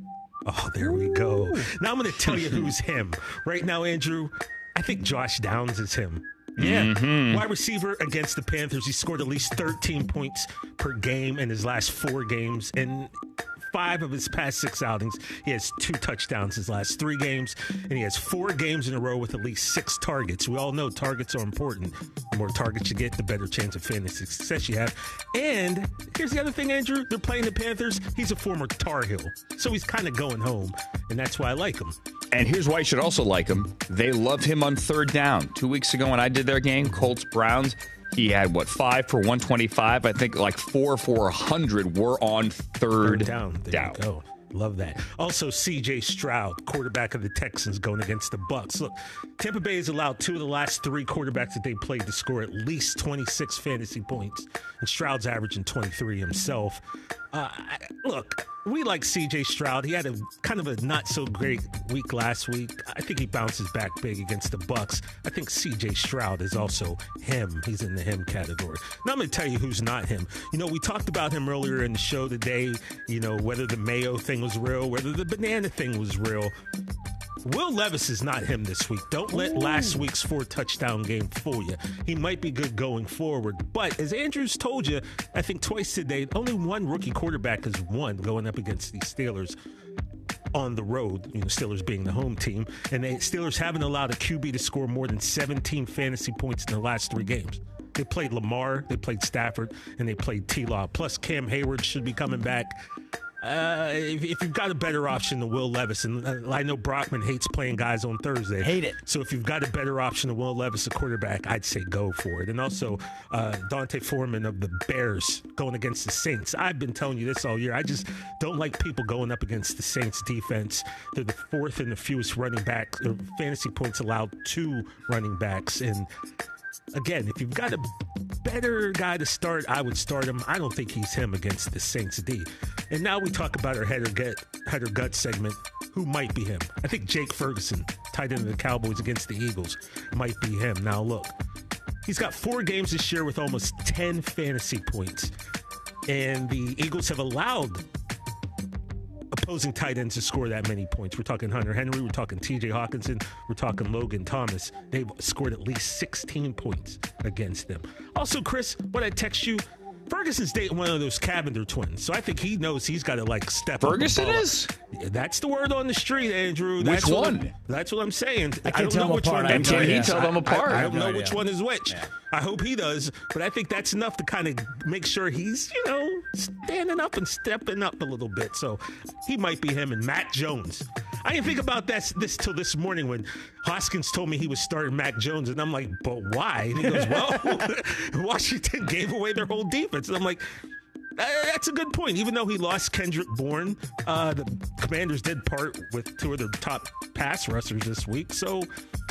Oh, there we go. Now I'm going to tell you who's him. Right now, Andrew, I think Josh Downs is him. Yeah, mm-hmm. Wide receiver against the Panthers. He scored at least thirteen points per game in his last four games, and five of his past six outings, he has two touchdowns his last three games, and he has four games in a row with at least six targets. We all know targets are important. The more targets you get, the better chance of fantasy success you have. And here's the other thing, Andrew. They're playing the Panthers. He's a former Tar Heel, so he's kind of going home, and that's why I like him. And here's why you should also like him. They love him on third down. Two weeks ago when I did their game, Colts-Browns, he had, what, five for one twenty-five? I think like four for one hundred were on third, third down. There down. You go. Love that. Also, C J Stroud, quarterback of the Texans, going against the Bucs. Look, Tampa Bay has allowed two of the last three quarterbacks that they played to score at least twenty-six fantasy points, and Stroud's averaging twenty-three himself. Uh, look, we like C J Stroud. He had a kind of a not-so-great week last week. I think he bounces back big against the Bucs. I think C J Stroud is also him. He's in the him category. Now I'm going to tell you who's not him. You know, we talked about him earlier in the show today, you know, whether the Mayo thing was real, whether the banana thing was real. Will Levis is not him this week. Don't let Ooh. last week's four-touchdown game fool you. He might be good going forward. But as Andrews told you, I think twice today, only one rookie quarterback has won going up against the Steelers on the road, you know, Steelers being the home team. And the Steelers haven't allowed a Q B to score more than seventeen fantasy points in the last three games. They played Lamar, they played Stafford, and they played T-Law. Plus, Cam Hayward should be coming back. Uh, if, if you've got a better option than Will Levis, and uh, I know Brockman hates playing guys on Thursday. Hate it. So if you've got a better option than Will Levis, a quarterback, I'd say go for it. And also, uh, Dante Foreman of the Bears going against the Saints. I've been telling you this all year. I just don't like people going up against the Saints defense. They're the fourth and the fewest running back, or fantasy points allowed to running backs. And again, if you've got a better guy to start, I would start him. I don't think he's him against the Saints D. And now we talk about our head or, get, head or gut segment. Who might be him? I think Jake Ferguson, tight end of the Cowboys against the Eagles, might be him. Now look, he's got four games this year with almost ten fantasy points. And the Eagles have allowed opposing tight ends to score that many points. We're talking Hunter Henry, we're talking T J Hawkinson, we're talking Logan Thomas. They've scored at least sixteen points against them. Also, Chris, when I text you, Ferguson's dating one of those Cavender twins, so I think he knows he's got to like step Ferguson up. Ferguson is? That's the word on the street, Andrew. That's which what one? I'm, that's what I'm saying. I, I don't know which apart. one. And can he tell them apart? I, I, I don't no know idea. which one is which. Yeah. I hope he does, but I think that's enough to kind of make sure he's, you know, standing up and stepping up a little bit. So he might be him. And Mac Jones. I didn't think about that this till this morning when Hoskins told me he was starting Mac Jones, and I'm like, but why? And he goes, well, Washington gave away their whole defense. And I'm like, that's a good point. Even though he lost Kendrick Bourne, uh, the Commanders did part with two of their top pass rushers this week. So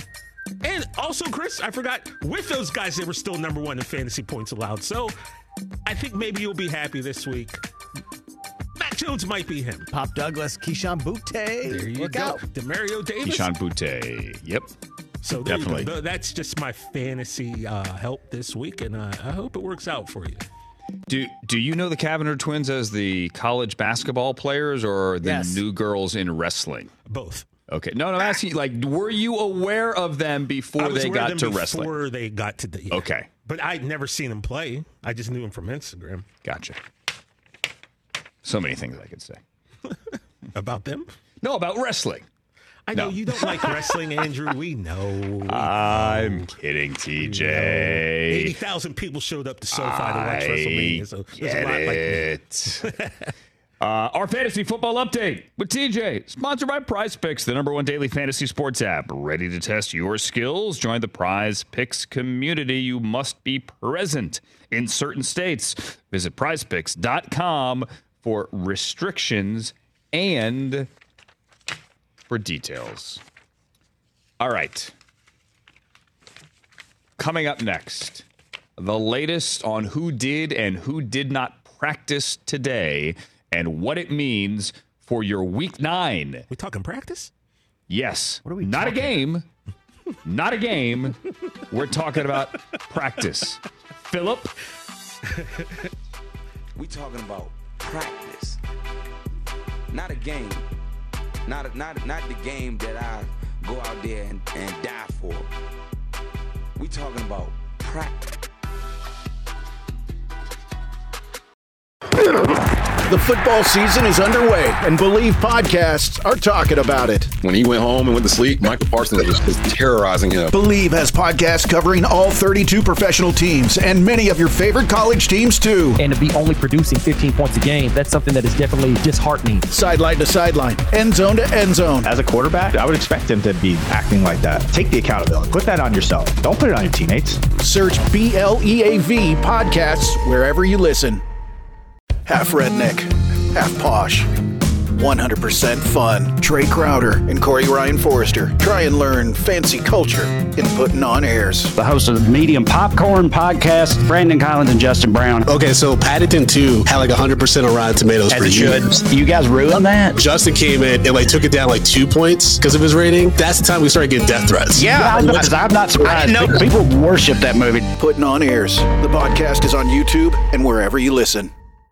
And also, Chris, I forgot, with those guys, they were still number one in fantasy points allowed. So I think maybe you'll be happy this week. Mac Jones might be him. Pop Douglas, Keyshawn Butte. There you Look go. out. Demario Davis. Keyshawn Butte. Yep. So there Definitely. You go. That's just my fantasy uh, help this week, and uh, I hope it works out for you. Do Do you know the Cavanagh twins as the college basketball players or the Yes. new girls in wrestling? Both. Okay. No, no, I'm asking you, like, were you aware of them before I was they aware of got them to wrestling? Before they got to the. Yeah. Okay. But I'd never seen them play. I just knew them from Instagram. Gotcha. So many things I could say. About them? No, about wrestling. I know No. you don't like wrestling, Andrew. We know. We I'm know. kidding, T eighty J. thousand people showed up to SoFi to watch WrestleMania, so there's a Get lot like me. it. uh, our fantasy football update with T J, sponsored by Prize Picks, the number one daily fantasy sports app. Ready to test your skills? Join the Prize Picks community. You must be present in certain states. Visit prize picks dot com for restrictions and for details. All right. Coming up next, the latest on who did and who did not practice today and what it means for your week nine. We talking practice? Yes. What are we Not talking? a game. Not a game. We're talking about practice. Philip? We talking about practice, not a game, not a, not not the game that I go out there and, and die for. We talking about practice. The football season is underway, and Believe podcasts are talking about it. When he went home and went to sleep, Michael Parsons was just terrorizing him. Believe has podcasts covering all thirty-two professional teams and many of your favorite college teams, too. And to be only producing fifteen points a game, that's something that is definitely disheartening. Sideline to sideline, end zone to end zone. As a quarterback, I would expect him to be acting like that. Take the accountability. Put that on yourself. Don't put it on your teammates. Search B L E A V podcasts wherever you listen. Half redneck, half posh. one hundred percent fun. Trey Crowder and Corey Ryan Forrester try and learn fancy culture in putting on airs. The host of the Medium Popcorn podcast, Brandon Collins and Justin Brown. Okay, so Paddington two had like one hundred percent on Rotten Tomatoes. As for it you. should. You guys ruined that? Justin came in and like took it down like two points because of his rating. That's the time we started getting death threats. Yeah, I'm not, I'm not surprised. I didn't know people worship that movie. Putting on airs. The podcast is on YouTube and wherever you listen.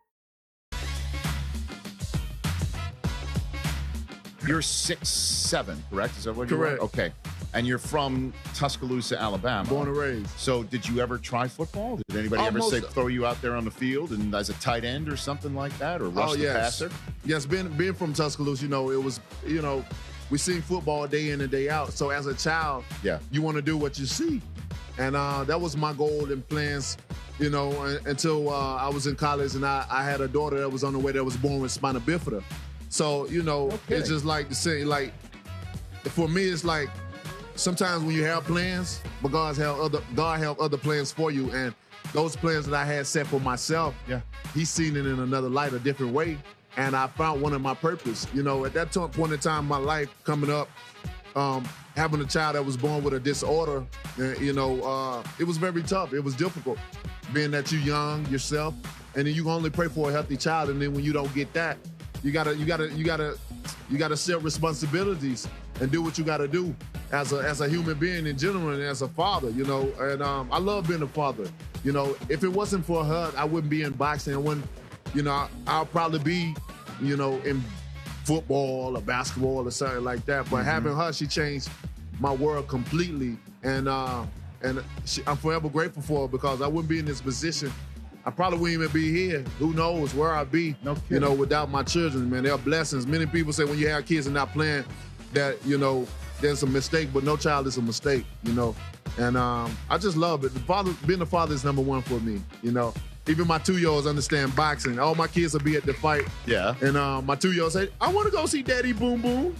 You're six seven, correct? Is that what Correct. you are? Okay. And you're from Tuscaloosa, Alabama. Born and raised. So did you ever try football? Did anybody ever Almost. say throw you out there on the field and as a tight end or something like that, or rush Oh, the yes. passer? Yes, being, being from Tuscaloosa, you know, it was, you know, we seen football day in and day out. So as a child, Yeah. you want to do what you see. And uh, that was my goal and plans, you know, un- until uh, I was in college and I, I had a daughter that was on the way that was born with spina bifida. So, you know, Okay. it's just like the same, like, for me, it's like sometimes when you have plans, but God's have other, God have other plans for you. And those plans that I had set for myself, Yeah. he's seen it in another light, a different way. And I found one of my purpose. You know, at that t- point in time in my life coming up, um, having a child that was born with a disorder, uh, you know, uh, it was very tough. It was difficult being that you're young yourself. And then you can only pray for a healthy child. And then when you don't get that, you gotta, you gotta, you gotta, you gotta set responsibilities and do what you gotta do as a as a human being in general and as a father, you know. And um, I love being a father. You know, if it wasn't for her, I wouldn't be in boxing. I wouldn't, you know, I'll probably be, you know, in football or basketball or something like that. But Mm-hmm. having her, she changed my world completely. And uh, and she, I'm forever grateful for her because I wouldn't be in this position. I probably wouldn't even be here. Who knows where I'd be, No you kidding. know, without my children, man. They're blessings. Many people say when you have kids and not playing that, you know, there's a mistake, but no child is a mistake, you know. And um, I just love it. The father, being a father is number one for me, you know. Even my two-year-olds understand boxing. All my kids will be at the fight. Yeah. And um, my two-year-olds say, I want to go see Daddy Boom Boom.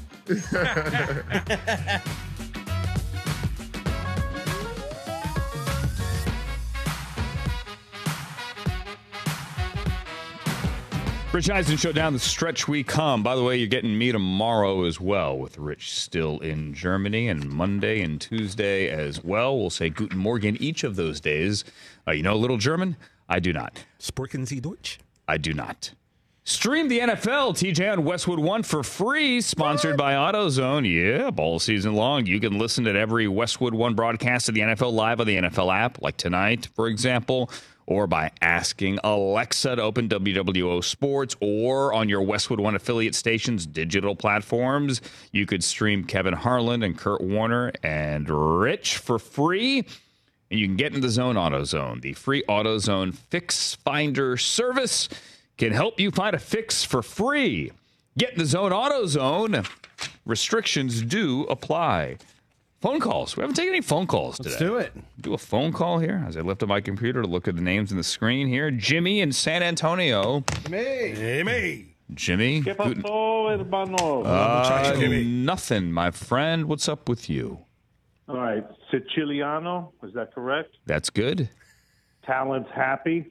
Rich Eisen Show, down the stretch we come. By the way, you're getting me tomorrow as well, with Rich still in Germany, and Monday and Tuesday as well. We'll say Guten Morgen each of those days. Uh, you know a little German? I do not. Sprechen Sie Deutsch? I do not. Stream the N F L, T J, on Westwood One for free, sponsored by AutoZone. Yeah, all season long. You can listen to every Westwood One broadcast of the N F L live on the N F L app, like tonight, for example, or by asking Alexa to open W W O Sports, or on your Westwood One affiliate station's digital platforms. You could stream Kevin Harlan and Kurt Warner and Rich for free, and you can get in the Zone AutoZone. The free AutoZone Fix Finder service can help you find a fix for free. Get in the Zone AutoZone. Restrictions do apply. Phone calls. We haven't taken any phone calls today. Let's do it. Do a phone call here as I lift up my computer to look at the names on the screen here. Jimmy in San Antonio. Me. Hey, me. Jimmy. ¿Qué pasó, hermano? Uh, nothing, my friend. What's up with you? All right. Siciliano, is that correct? That's good. Talent's happy.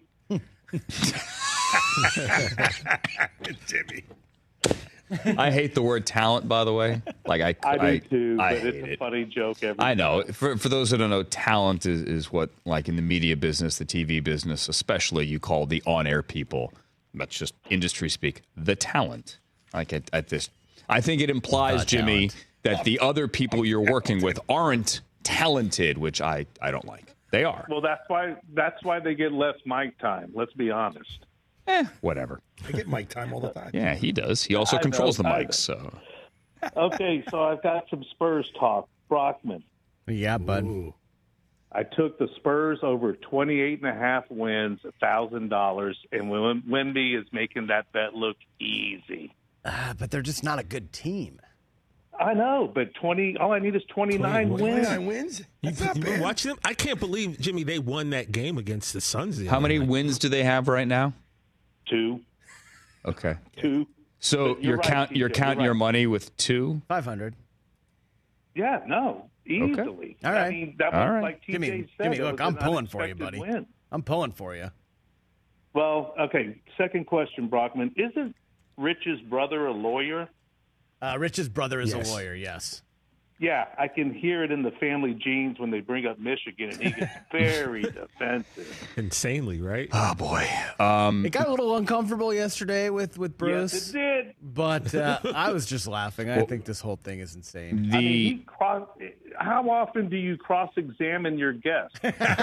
Jimmy. I hate the word talent, by the way. Like I, I do I, too, I but hate it's a it. funny joke. Every I know. For for those that don't know, talent is, is what, like in the media business, the T V business, especially, you call the on-air people. That's just industry speak. The talent. Like at, at this, I think it implies, The Jimmy, talent. that the other people you're working with aren't talented, which I, I don't like. They are. Well, that's why that's why they get less mic time. Let's be honest. Eh, whatever. I get mic time all the time. Yeah, he does. He also I controls know, the I mics. So Okay, so I've got some Spurs talk. Brockman, Yeah, bud. Ooh. I took the Spurs over twenty-eight and a half wins, one thousand dollars, and Wim- Wemby is making that bet look easy. Uh, but they're just not a good team. I know, but twenty. All I need is twenty-nine wins. twenty-nine wins? You, you been watching them? I can't believe, Jimmy, they won that game against the Suns. the how other many night. wins do they have right now? Two, Okay. two. So But you're you're right, count T J, you're you're counting your right. money with two. five hundred. Yeah, no, easily. All I right. mean, that All was right. like T J Jimmy, said. Jimmy, that look, was I'm an pulling for you, buddy. unexpected win. I'm pulling for you. Well, okay. Second question, Brockman. Isn't Rich's brother a lawyer? Uh, Rich's brother is Yes. a lawyer, yes. Yeah, I can hear it in the family genes when they bring up Michigan, and he gets very defensive. Insanely, right? Oh boy. Um, It got a little uncomfortable yesterday with, with Bruce. Yes, it did. But uh, I was just laughing. I think this whole thing is insane. the I mean, he cross, how often do you cross-examine your guest?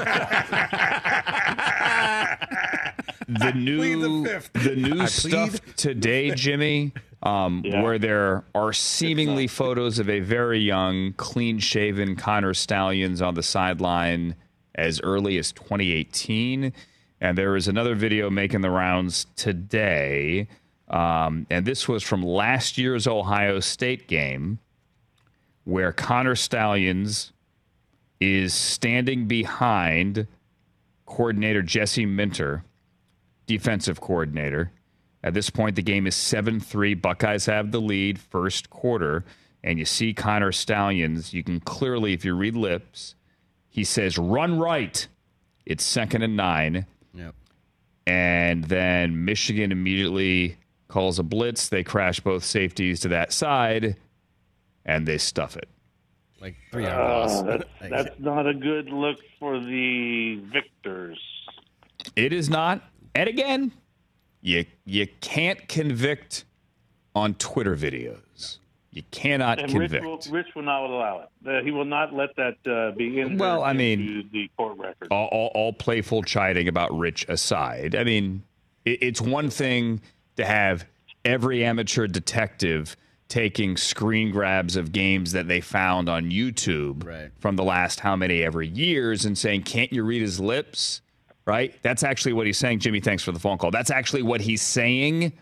the new the fifth. the new I stuff plead today, Jimmy, um, Yeah. where there are seemingly photos of a very young, clean-shaven Connor Stallions on the sideline as early as twenty eighteen, and there is another video making the rounds today, um, and this was from last year's Ohio State game, where Connor Stallions is standing behind coordinator Jesse Minter, defensive coordinator. At this point, the game is seven three. Buckeyes have the lead first quarter, and you see Connor Stallions. You can clearly, if you read lips, he says, run right. It's second and nine. Yep. And then Michigan immediately calls a blitz. They crash both safeties to that side, and they stuff it. Like three yard loss. Uh, that's, that's not a good look for the victors. It is not. And again, you you can't convict on Twitter videos. You cannot And Rich convict. will, Rich will not allow it. Uh, he will not let that uh, be in Well, I mean- into the court record. all, all, all playful chiding about Rich aside, I mean, it, it's one thing to have every amateur detective taking screen grabs of games that they found on YouTube Right. from the last how many ever years and saying, can't you read his lips? Right? That's actually what he's saying. Jimmy, thanks for the phone call. That's actually what he's saying.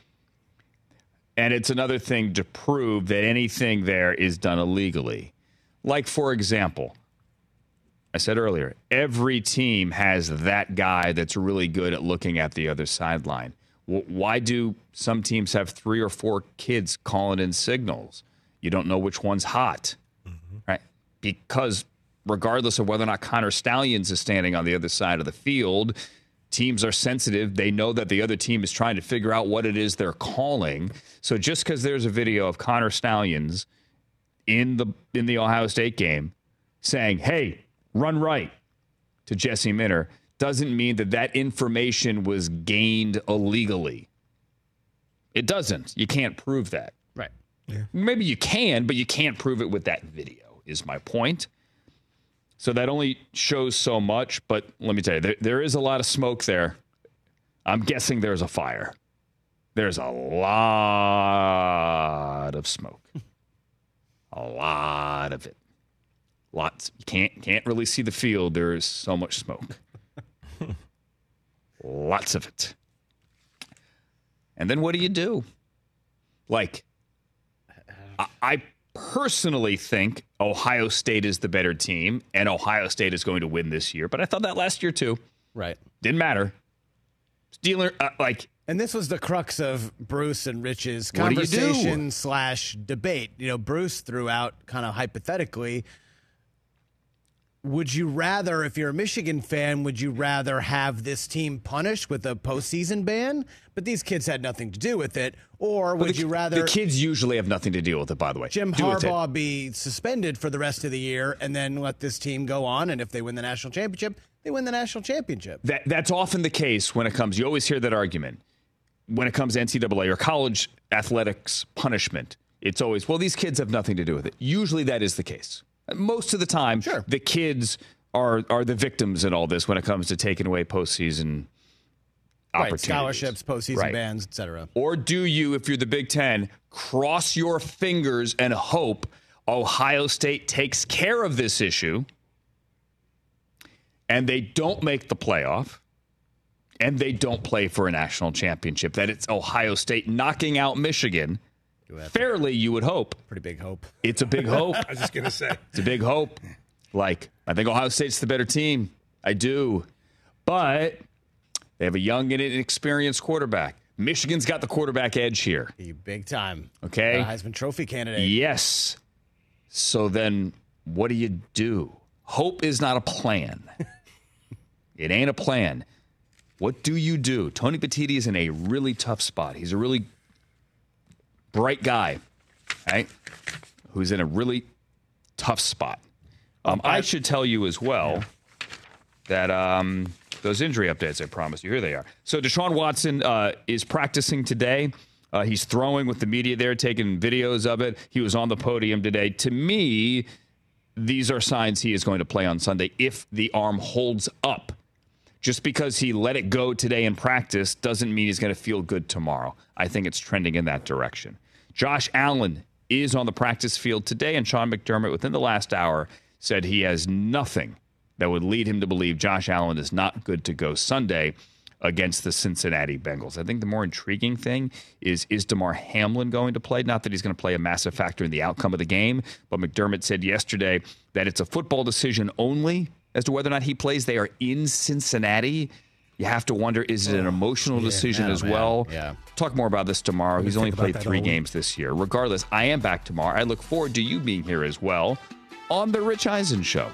And it's another thing to prove that anything there is done illegally. Like, for example, I said earlier, every team has that guy that's really good at looking at the other sideline. W- why do some teams have three or four kids calling in signals? You don't know which one's hot, right? Because regardless of whether or not Connor Stallions is standing on the other side of the field, Teams are sensitive. They know that the other team is trying to figure out what it is they're calling. So just because there's a video of Connor Stallions in the in the Ohio State game saying, hey, run right to Jesse Minter, doesn't mean that that information was gained illegally. It doesn't. You can't prove that. Right. Yeah. Maybe you can, but you can't prove it with that video, is my point. So that only shows so much, but let me tell you, there, there is a lot of smoke there. I'm guessing there's a fire. There's a lot of smoke. A lot of it. Lots. You can't, can't really see the field. There is so much smoke. Lots of it. And then what do you do? Like, I, I personally think Ohio State is the better team, and Ohio State is going to win this year. But I thought that last year, too. Right. Didn't matter. Steeler, uh, like... And this was the crux of Bruce and Rich's What do you do? conversation slash debate. You know, Bruce threw out kind of hypothetically, would you rather, if you're a Michigan fan, would you rather have this team punished with a postseason ban? But these kids had nothing to do with it. Or would the, you rather... The kids usually have nothing to deal with it, by the way. Jim Do with it. Harbaugh be suspended for the rest of the year and then let this team go on, and if they win the national championship, they win the national championship. That That's often the case when it comes... You always hear that argument. When it comes to N C double A or college athletics punishment, it's always, well, these kids have nothing to do with it. Usually that is the case. Most of the time, sure. the kids are are the victims in all this when it comes to taking away postseason right, opportunities. Scholarships, postseason right. bans, et cetera. Or do you, if you're the Big Ten, cross your fingers and hope Ohio State takes care of this issue and they don't make the playoff and they don't play for a national championship, that it's Ohio State knocking out Michigan? Fairly, you would hope. Pretty big hope. It's a big hope. I was just going to say. It's a big hope. Like, I think Ohio State's the better team. I do. But they have a young and inexperienced quarterback. Michigan's got the quarterback edge here. Big time. Okay. Uh, Heisman Trophy candidate. Yes. So then what do you do? Hope is not a plan. It ain't a plan. What do you do? Tony Petitti is in a really tough spot. He's a really bright guy, right? Who's in a really tough spot. Um, I should tell you as well that um, those injury updates I promised you, here they are. So Deshaun Watson uh, is practicing today. Uh, he's throwing with the media there, taking videos of it. He was on the podium today. To me, these are signs he is going to play on Sunday if the arm holds up. Just because he let it go today in practice doesn't mean he's going to feel good tomorrow. I think it's trending in that direction. Josh Allen is on the practice field today, and Sean McDermott, within the last hour, said he has nothing that would lead him to believe Josh Allen is not good to go Sunday against the Cincinnati Bengals. I think the more intriguing thing is, is Damar Hamlin going to play? Not that he's going to play a massive factor in the outcome of the game, but McDermott said yesterday that it's a football decision only as to whether or not he plays. They are in Cincinnati. You have to wonder, is it an emotional yeah, decision man, as man. well? Yeah. Talk more about this tomorrow. He's only played three games this year. Regardless, I am back tomorrow. I look forward to you being here as well on The Rich Eisen Show.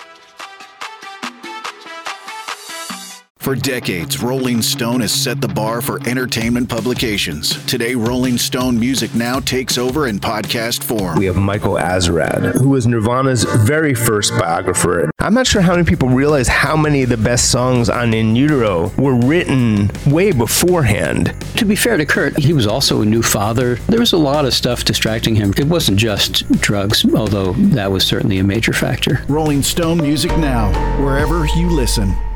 For decades, Rolling Stone has set the bar for entertainment publications. Today, Rolling Stone Music Now takes over in podcast form. We have Michael Azerrad, who was Nirvana's very first biographer. I'm not sure how many people realize how many of the best songs on In Utero were written way beforehand. To be fair to Kurt, he was also a new father. There was a lot of stuff distracting him. It wasn't just drugs, although that was certainly a major factor. Rolling Stone Music Now, wherever you listen.